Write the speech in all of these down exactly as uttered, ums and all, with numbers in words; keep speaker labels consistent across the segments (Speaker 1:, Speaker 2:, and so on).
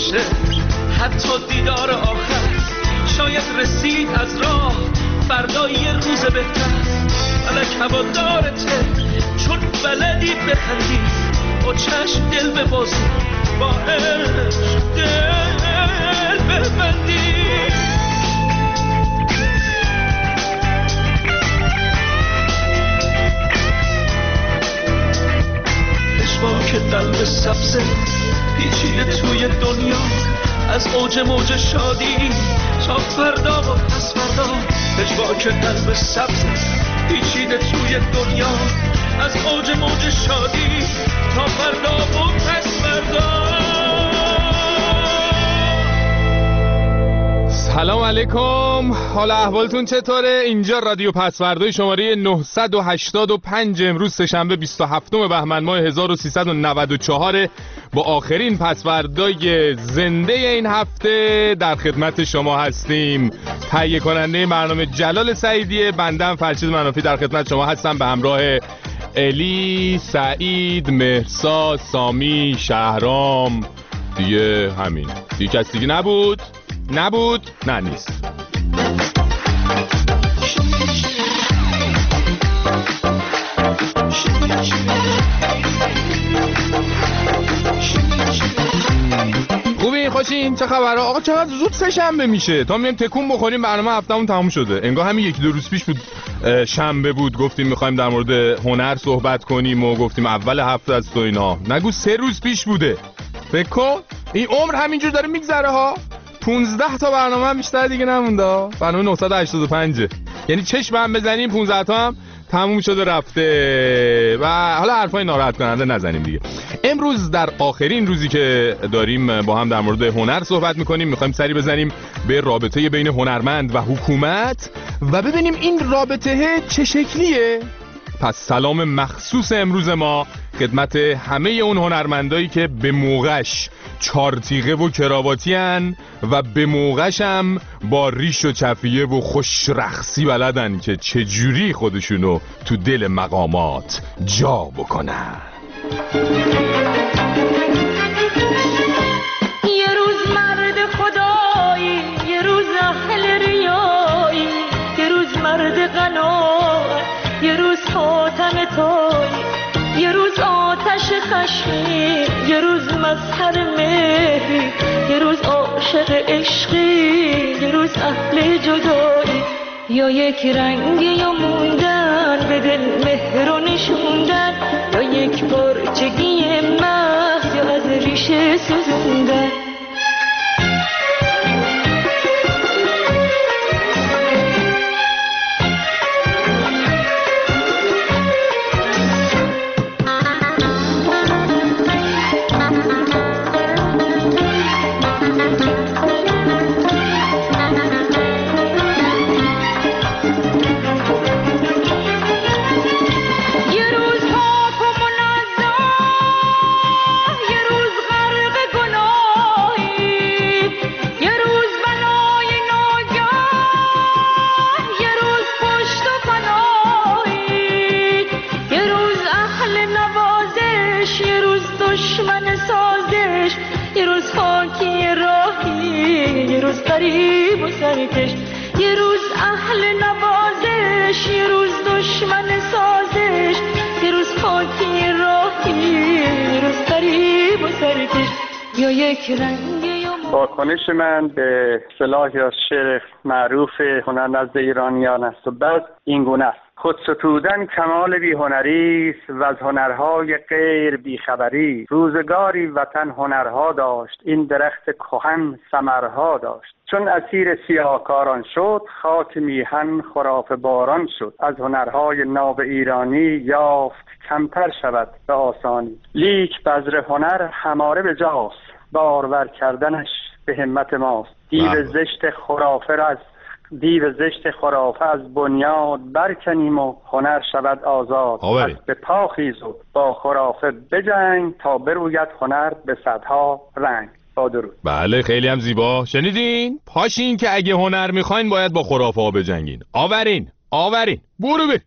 Speaker 1: باشه حتی دیدار آخر، شاید رسید از راه فردا یه روز بهتر. فلک هوادارته چون بلدی بخندی، با چشم دل ببازی، با عشق دل ببندی. پشواک قلب سبزه پیچیده توی دنیا، از اوج موج شادی تا فردا و پس فردا. پشواک قلب سبزه پیچیده توی دنیا، از اوج موج شادی تا فردا و پس فردا.
Speaker 2: سلام علیکم، حال احوالتون چطوره؟ اینجا رادیو پسوردای شماره نهصد و هشتاد و پنج، امروز سه‌شنبه بیست و هفتم بهمن ماه هزار و سیصد و نود و چهار با آخرین پسوردای زنده این هفته در خدمت شما هستیم. تهیه کننده برنامه جلال سعیدیه، بندم فرشید منافی در خدمت شما هستم به همراه الی، سعید، مهرسا، سامی، شهرام. دیگه همین، دیگه کس دیگه نبود؟ نبود؟ نه نیست. خوبین؟ خوشین؟ چه خبره؟ آقا چقدر زود سه شنبه میشه، تا میایم تکون بخوریم برنامه هفتمون تموم شده. انگار همین یکی دو روز پیش بود شنبه بود، گفتیم میخوایم در مورد هنر صحبت کنیم و گفتیم اول هفته است و اینا. نگو سه روز پیش بوده. فکر کن این عمر همینجور داره میگذره ها. پونزده تا برنامه هم بیشتر دیگه نمونده. برنامه نهصد و هشتاد و پنج، یعنی چشم هم بزنیم پونزده تا هم تموم شده رفته. و حالا حرفای ناراحت کننده نزنیم دیگه. امروز در آخرین روزی که داریم با هم در مورد هنر صحبت میکنیم، میخوایم سری بزنیم به رابطه بین هنرمند و حکومت و ببینیم این رابطه چه شکلیه. پس سلام مخصوص امروز ما خدمت همه اون هنرمندایی که به موقعش چارتیقه و کراواتی هن و به موقعش هم با ریش و چفیه و خوش رقصی بلدن که چجوری خودشونو تو دل مقامات جا بکنن.
Speaker 3: یه روز مرد خدایی، یه روز اهل ریایی، یه روز مرد قناعت، یه روز خاتم تویی، یه روز آتش خشمی، یه روز مظهر مهری، یه روز عاشق عشقی، یه روز اهل جدایی. یا یک رنگی یا موندن به دل مهر و نشوندن، یا یک پرچگی محض یا از ریشه سوزوندن. غریب و سرکش، یه روز اهل نوازش، یه روز دشمن سازش، یه روز خاکی راهی، یه روز غریب و سرکش. یا یک رنگ یا
Speaker 4: واکنش من به اصطلاحی از شعر معروف هنر نزد ایرانیان است و بعد این گونه است: خود ستودن کمال بی هنری است و از هنرهای غیر بیخبری. روزگاری وطن هنرها داشت، این درخت کهن ثمرها داشت. چون اسیر سیاهکاران شد، خاک میهن خرافه باران شد. از هنرهای ناب ایرانی یافت کمتر شود به آسانی. لیک بذر هنر هماره به جاست، بارور کردنش به همت ماست. دیو زشت خرافه را از دیو زشت خرافه از بنیاد برکنیم و هنر شود آزاد. از به پا خیز و با خرافه بجنگ، تا بروید هنر به صدها رنگ. با درود.
Speaker 2: بله خیلی هم زیبا. شنیدین؟ پاشین که اگه هنر میخواین باید با خرافه ها بجنگین. آورین آورین برو بی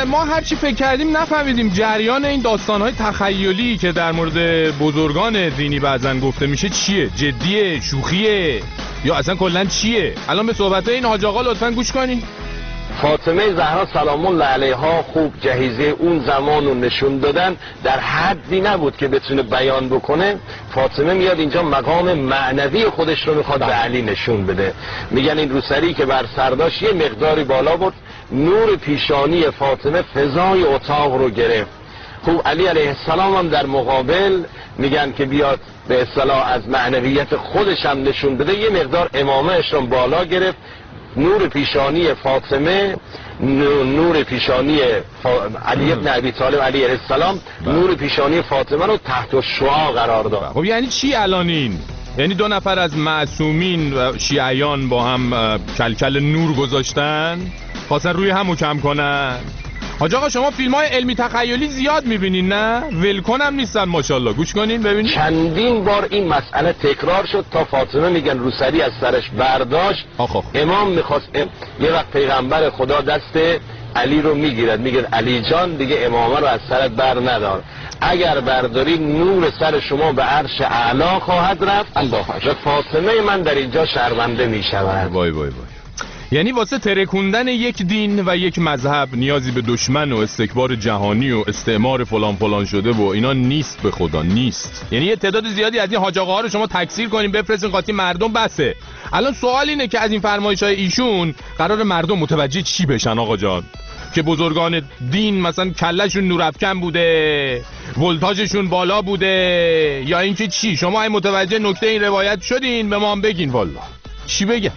Speaker 2: ما هر چی فکر کردیم نفهمیدیم جریان این داستان‌های تخیلی که در مورد بزرگان دینی بعضن گفته میشه چیه؟ جدیه؟ شوخیه؟ یا اصلا کلاً چیه؟ الان به صحبت‌های این حاج آقا لطفاً گوش کنین.
Speaker 5: فاطمه زهرا سلام الله علیها خوب جهیزه اون زمان رو نشون دادن، در حدی نبود که بتونه بیان بکنه. فاطمه میاد اینجا مقام معنوی خودش رو میخواد به علی نشون بده. میگن این روسری که بر سرداش یه مقداری بالا بود، نور پیشانی فاطمه فضای اتاق رو گرفت. خوب علی علیه السلام هم در مقابل میگن که بیاد به اصطلاح از معنویت خودش هم نشون بده، یه مقدار امامهش رو بالا گرفت. نور پیشانی فاطمه، نور پیشانی فا... علی ابن ابی طالب علیه السلام، نور پیشانی فاطمه رو تحت شعاع قرار داد.
Speaker 2: خب یعنی چی الان این؟ یعنی دو نفر از معصومین و شیعیان با هم کلکل نور گذاشتن، خواستن روی همو کم کنن. حاج آقا شما فیلم‌های علمی تخیلی زیاد می‌بینین نه؟ ولکن هم نیستن ماشاءالله. گوش کنین ببینین.
Speaker 5: چندین بار این مسئله تکرار شد تا فاطمه میگن روسری از سرش برداشت.
Speaker 2: آخ.
Speaker 5: امام می‌خواست ام... یه وقت پیغمبر خدا دست علی رو میگیرد، میگه علی جان دیگه امامه رو از سرت بر ندار، اگر برداری نور سر شما به عرش اعلا خواهد رفت و فاطمه من در اینجا شرمنده میشود.
Speaker 2: وای وای وای. یعنی واسه ترکوندن یک دین و یک مذهب نیازی به دشمن و استکبار جهانی و استعمار فلان فلان شده و اینا نیست، به خدا نیست. یعنی یه تعداد زیادی از این حاج آقاها رو شما تکثیر کنین بفرستین قاطی مردم بسه. الان سوال اینه که از این فرمایش‌های ایشون قرار مردم متوجه چی بشن آقا جان؟ که بزرگان دین مثلا کلهشون نورافکن بوده، ولتاژشون بالا بوده، یا اینکه چی؟ شما این متوجه نکته این روایت شدین؟ به ما هم بگین والله. چی بگم؟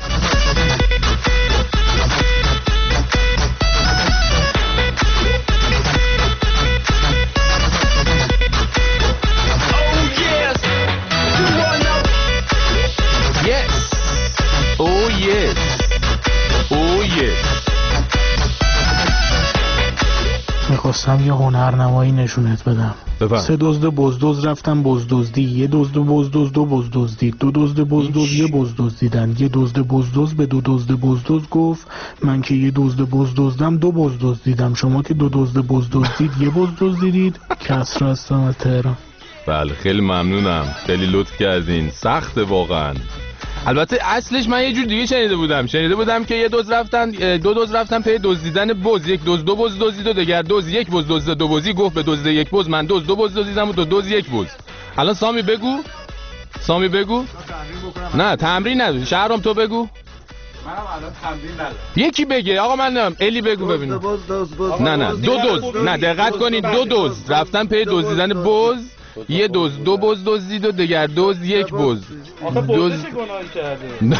Speaker 6: میخواستم یه هنرنمایی نشونت بدم.
Speaker 2: بفهم.
Speaker 6: سه دزد بزدز رفتن بزدزدی، یه دزد بزدز دو بزدزدید، دو دزد بزدز یه بزدزدیدن، یه دزد بزدز به دو دزد بزدز گفت من که یه دزد بزدزدم دو بزدزدیدم، شما که دو دزد بزدزدید یه بزدزدیدید. کسرا هستم از تهران.
Speaker 2: بله خیلی ممنونم، خیلی لطف کردین. سخته واقعا. البته اصلش من یه جور دیگه شنیده بودم شنیده بودم که یه دوز رفتن دو دوز رفتن پی دزدیدن بز، یک دوز دو بز دزدید و دگر دوز یک بز دزد دو بزی گفت به دزد یک بز من دوز دو بز دزدیدم و دو دوز یک بز. الان سامی بگو سامی بگو نه تمرین نداری. شهرام تو بگو.
Speaker 7: منم الان تمرین ندارم.
Speaker 2: یکی بگه آقا من نمیدونم. الی بگو ببینم. نه نه دو دوز نه دقت کنید دو دوز رفتن پی دزدیدن بز، یه دوز دو بز دزدید و دگر دوز یک بز.
Speaker 7: آخه بزش گناهی کرده.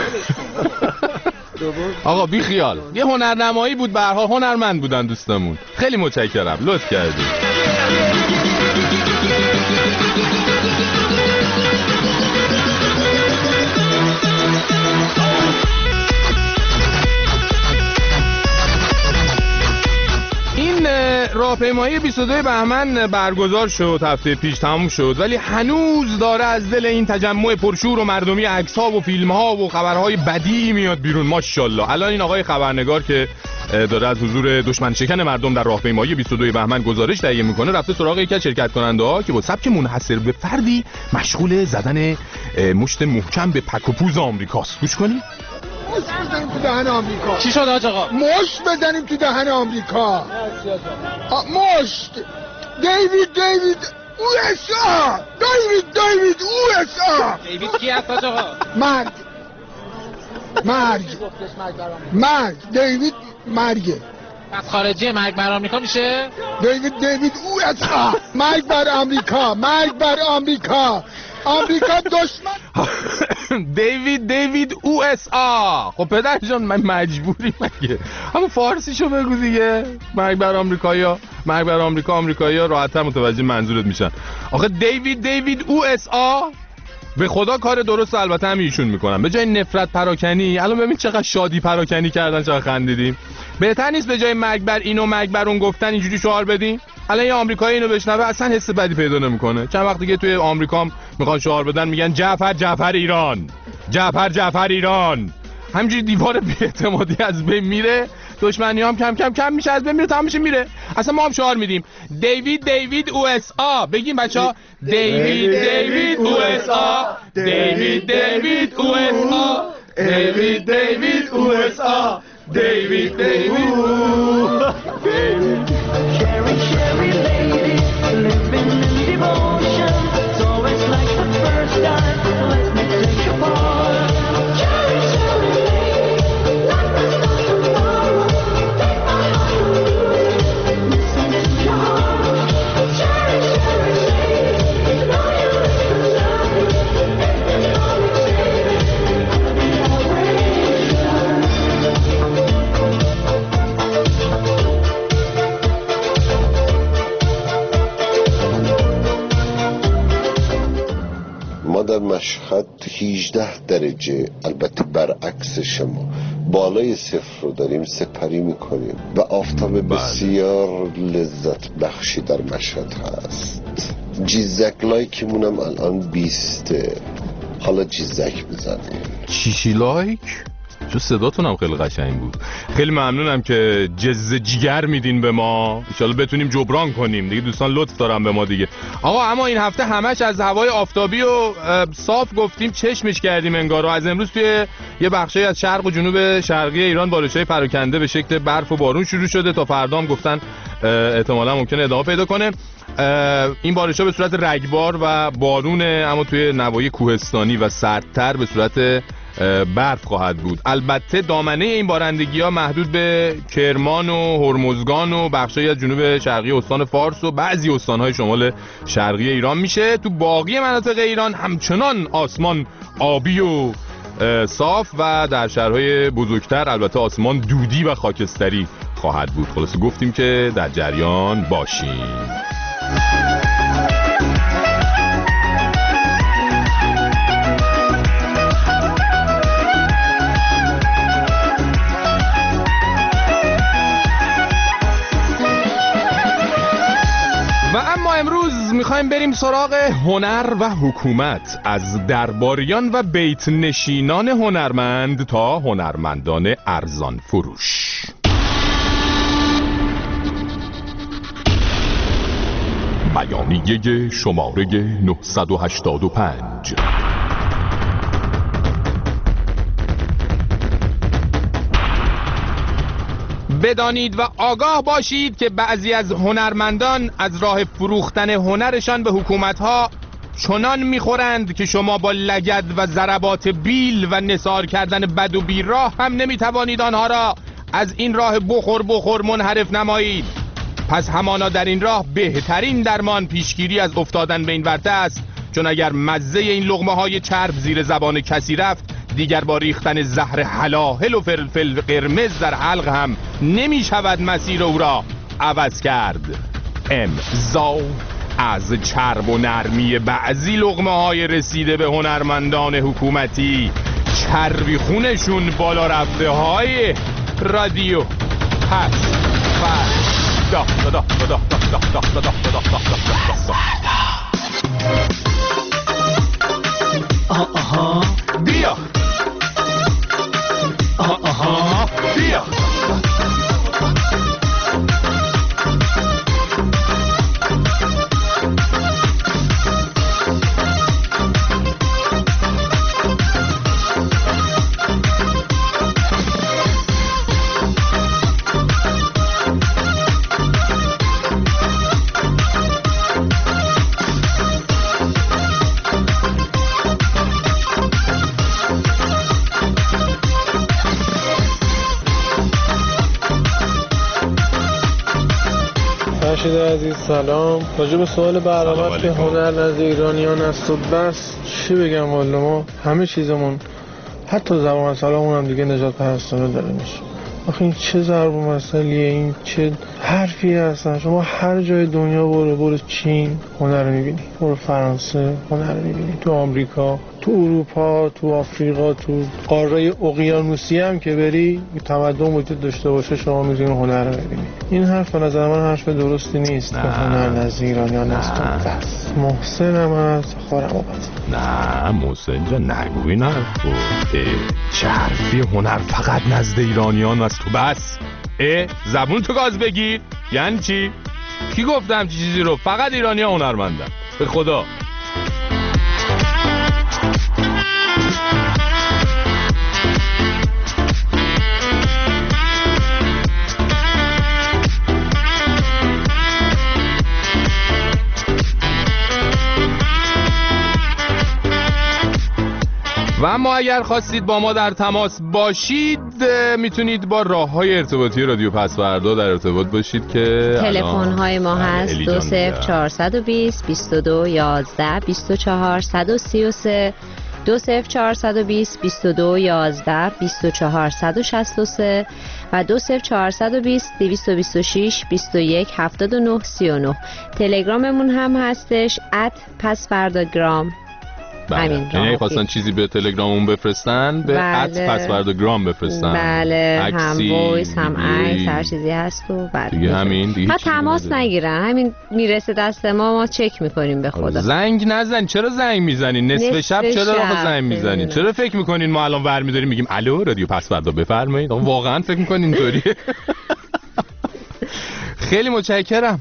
Speaker 2: آقا بی خیال، یه هنرنمایی بود، به هر حال هنرمند بودن دوستمون. خیلی متشکرم، لطف کردید. راهپیمایی بیست و دو بهمن برگزار شد، هفته پیش تموم شد، ولی هنوز داره از دل این تجمع پرشور و مردمی عکس‌ها و فیلم‌ها و خبرهای بدی میاد بیرون. ماشاءالله. الان این آقای خبرنگار که داره از حضور دشمن شکن مردم در راهپیمایی بیست و دو بهمن گزارش تهیه میکنه، رفته سراغ یکی از شرکت کننده‌ها که با سبک منحصر به فردی مشغول زدن مشت محکم به پک و پوز آمریکاست. گوش کنید.
Speaker 8: مشت بزنیم تو دهن آمریکا.
Speaker 7: چی شد آج آقا؟
Speaker 8: مشت بزنیم تو دهن آمریکا. مشت. دیوید دیوید او اس آ. دیوید دیوید او اس آ.
Speaker 7: دیوید کی هست آج آقا؟
Speaker 8: مرگ. مرگ. مرگ. دیوید مرگه.
Speaker 7: پس خارجی مرگ بر آمریکا میشه؟
Speaker 8: دیوید دیوید او اس آ. مرگ بر آمریکا. مرگ بر آمریکا. آمریکا دشمن.
Speaker 2: دیوید دیوید او اس آ. خب پدر جان من مجبوری مگه اما فارسیشو بگو دیگه. مرگ بر آمریکایا، مرگ بر آمریکا، آمریکایی‌ها راحت‌تر متوجه منظورت میشن. آخه دیوید دیوید او اس آ به خدا کار درست البته هم ایشون میکنن. به جای نفرت پراکنی الان ببین چقدر شادی پراکنی کردن، چقدر خندیدیم. بهتر نیست به جای مرگ بر اینو مرگ بر اون گفتن اینجوری شعار بدیم؟ الان یه آمریکایی اینو بشنوه اصلا حس بدی پیدا نمیکنه. چند وقت دیگه توی آمریکا هم میخوان شعار بدن، میگن جعفر جعفر ایران، جعفر جعفر ایران. همینجوری دیوار بی‌اعتمادی از بین میره، دشمنی هم کم کم کم میشه، از بین میره، تمام میشه میره. اصلا ما هم شعار میدیم دیوید دیوید او اس آ. بگیم بچه‌ها دیوید دیوید او اس آ، دیوید دیوید او اس آ، دیوید دیوید او اس آ، دیوید دیوید.
Speaker 3: Cherry, cherry lady, living in devotion. So it's like the first time, let me take you part. Cherry, cherry lady, like the stars tomorrow. Take my heart from you, listen to your heart. Cherry, cherry lady, know you really love me. If you know me, baby, I'll be always yours.
Speaker 9: ما در مشهد هجده درجه، البته برعکس شما، بالای صفر رو داریم سپری میکنیم و آفتاب بسیار لذت بخشی در مشهد هست. جیزک لایکمون هم الان بیسته. حالا جیزک بزنیم.
Speaker 2: چیشی لایک؟ چون صداتون هم خیلی قشنگ بود. خیلی ممنونم که جز جیگر میدین به ما، ان شاءالله بتونیم جبران کنیم دیگه. دوستان لطف دارن به ما دیگه. آقا اما این هفته همش از هوای آفتابی و صاف گفتیم، چشمش کردیم انگار. از امروز توی یه بخشی از شرق و جنوب شرقی ایران بارش‌های پراکنده به شکل برف و بارون شروع شده، تا فردا هم گفتن احتمالاً ممکنه ادامه پیدا کنه. این بارش‌ها به صورت رگبار و بارونه، اما توی نواحی کوهستانی و سردتر به صورت برف خواهد بود. البته دامنه این بارندگی‌ها محدود به کرمان و هرمزگان و بخشایی از جنوب شرقی استان فارس و بعضی استان‌های شمال شرقی ایران میشه. تو باقی مناطق ایران همچنان آسمان آبی و صاف و در شهرهای بزرگتر البته آسمان دودی و خاکستری خواهد بود. خلاصه گفتیم که در جریان باشیم. و اما امروز میخوایم بریم سراغ هنر و حکومت، از درباریان و بیت نشینان هنرمند تا هنرمندان ارزان فروش. بیانیه شماره نهصد و هشتاد و پنج. بدانید و آگاه باشید که بعضی از هنرمندان از راه فروختن هنرشان به حکومتها چنان میخورند که شما با لگد و ضربات بیل و نثار کردن بد و بیراه هم نمیتوانید آنها را از این راه بخور بخور منحرف نمایید. پس همانا در این راه بهترین درمان پیشگیری از افتادن به این ورطه است، چون اگر مزه این لقمه های چرب زیر زبان کسی رفت، دیگر با ریختن زهر هلاهل و فلفل قرمز در حلق هم نمی شود مسیر او را عوض کرد. امضا از چرب و نرمی بعضی لقمه های رسیده به هنرمندان حکومتی، چربی خونشون بالا رفته های رادیو هست. دا دا دا دا دا دا دا دا دا دا دا. آها آها بیا. آها آها بیا.
Speaker 10: فرشید عزیز سلام. راجع به سوال برنامه که هنر نزد ایرانیان است و بس، چی بگم والا، ما همه چیزمون حتی زبان سلامون هم دیگه نجات پرستانه داره میشه. آخه این چه ضرب مسئلیه، این چه حرفی هستن. شما هر جای دنیا برو، برو چین هنر رو میبینی، برو فرانسه هنر رو میبینی، تو آمریکا، تو اروپا، تو آفریقا، تو قاره اقیانوسی هم که بری تمدن وجود داشته باشه شما میتونی هنر رو ببینی. این حرف به نظر من حرف درستی نیست که هنر نزد ایرانیان است. بس محسن هم از خارم آباد.
Speaker 2: نه محسن جان نگو این حرفو. چه حرفی؟ هنر فقط نزد ایرانیان است تو بس. اه زبون تو گاز بگیر. یعنی چی؟ کی گفتم چی چیزی رو؟ فقط ایرانی‌ها هنرمندن به خدا. و اما اگر خواستید با ما در تماس باشید میتونید با راه‌های ارتباطی رادیو پسوردا در ارتباط باشید که
Speaker 11: تلفن‌های ما هست دو صفر چهارصد و بیست بیست و دو یازده بیست و چهار صد و سی و سه دو صفر چهارصد و بیست بیست و دو یازده بیست و چهار صد و شصت و سه و دو صفر چهارصد و بیست دویست و بیست و شش بیست و یک هفتاد و نه سی و نه. تلگراممون هم هستش ات پسورداگرام.
Speaker 2: بله. یعنی خواستن چیزی به تلگراممون بفرستن به ات پسورداگرام بفرستن.
Speaker 11: بله هم وایس هم عکس هر چیزی هست و بله
Speaker 2: دیگه همین دیگه.
Speaker 11: ها تماس نگیرن، همین میرسه دست ما ما چک میکنیم. به خدا
Speaker 2: زنگ نزن. چرا زنگ میزنین نصف شب؟ چرا آقا زنگ میزنین؟ چرا فکر میکنین ما الان ور میداریم میگیم الو رادیو پسوردا بفرمایید؟ واقعا فکر میکنین اینطوریه؟ خیلی متشکرم.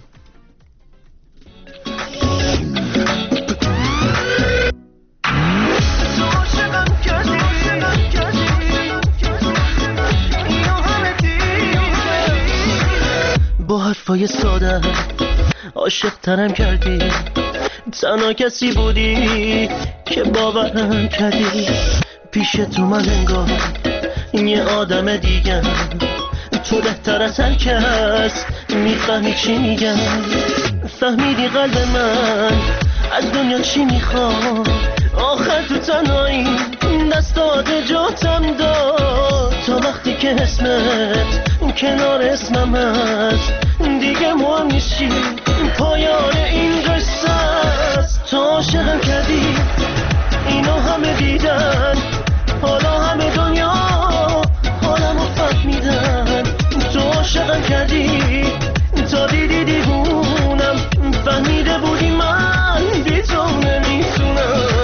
Speaker 12: با حرفای ساده عاشق ترم کردی، تنها کسی بودی که باورم کردی. پیش تو من انگار یه آدم دیگه، تو بهتر از هر کس میفهمی چی میگم. فهمیدی قلب من از دنیا چی میخواد، آخر تو تنهایی دستات جاتم داد. تا وقتی که اسمت کنار اسمم هست دیگه مهم نیستی، پایان این قصه است. تو عاشقم کردی اینو همه دیدن، حالا همه دنیا حالمو فهمیدن. تو عاشقم کردی تا دیدی دیوونم، فهمیده بودی من بی تو نمیتونم.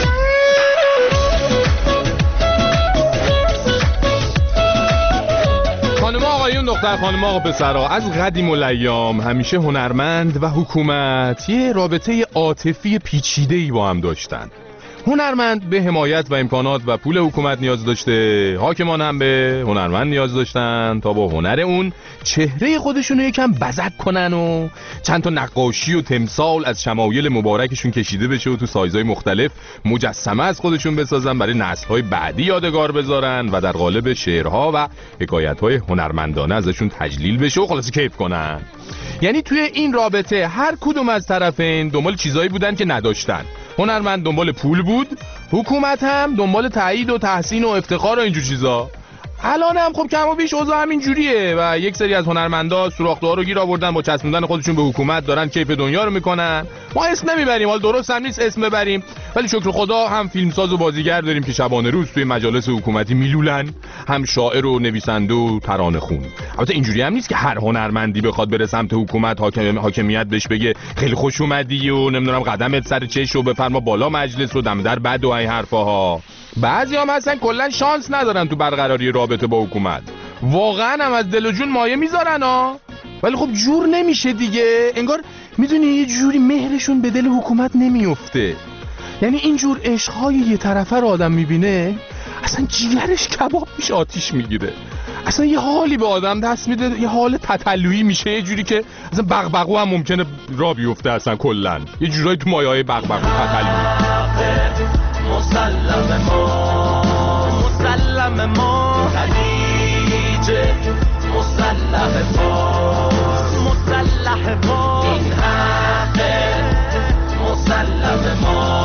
Speaker 2: خانم آقایون دختر خانم آقا پسرها، از قدیم الایام همیشه هنرمند و حکومت یه رابطه عاطفی پیچیده‌ای با هم داشتن. هنرمند به حمایت و امکانات و پول حکومت نیاز داشته، حاکمان هم به هنرمند نیاز داشتن تا با هنر اون چهره خودشون رو یکم بزک کنن و چند تا نقاشی و تمثال از شمایل مبارکشون کشیده بشه و تو سایزهای مختلف مجسمه از خودشون بسازن برای نسل‌های بعدی یادگار بذارن و در قالب شعرها و حکایت‌های هنرمندانه ازشون تجلیل بشه و خلاص کیف کنن. یعنی توی این رابطه هر کدوم از طرفین دنبال چیزایی بودن که نداشتن. هنرمند دنبال پول بود، حکومت هم دنبال تایید و تحسین و افتخار و اینجور چیزا. الان هم خب کم و بیش اوضاع همین جوریه و یک سری از هنرمندا سوراخ‌دار رو گیر آوردن با چسبوندن خودشون به حکومت دارن کیف دنیا رو میکنن. ما اسم نمیبریم، حال درست هم نیست اسم ببریم، ولی شکر خدا هم فیلمساز و بازیگر داریم که شبانه روز توی مجالس حکومتی میلولن، هم شاعر و نویسنده و ترانه خون. البته اینجوری هم نیست که هر هنرمندی بخواد بره سمت حکومت حاکم حاکمیت بهش بگه خیلی خوش اومدی و نمیدونم قدمت سر چش و بفرما بالا مجلس رو دم در بد و این حرفاها. بعضی هم هستن کلا شانس ندارن تو برقراری رابطه با حکومت، واقعا هم از دل و جون مایه میذارن ها، ولی خب جور نمیشه دیگه. انگار میدونی یه جوری مهرشون به دل حکومت نمیفته. یعنی اینجور عشقهای یه طرفه رو آدم میبینه اصلا جیگرش کباب میشه، آتیش میگیره، اصلا یه حالی به آدم دست میده، یه حال تتلویی میشه، یه جوری که اصلا بغبغو هم ممکنه را بیفته، اصلا کلا یه جورایی تو مایه‌های بغبغو تتلویی.
Speaker 1: مسلم ما مسلم ما خلیجه، مسلح فارس مسلح فارس، این حقه مسلم ما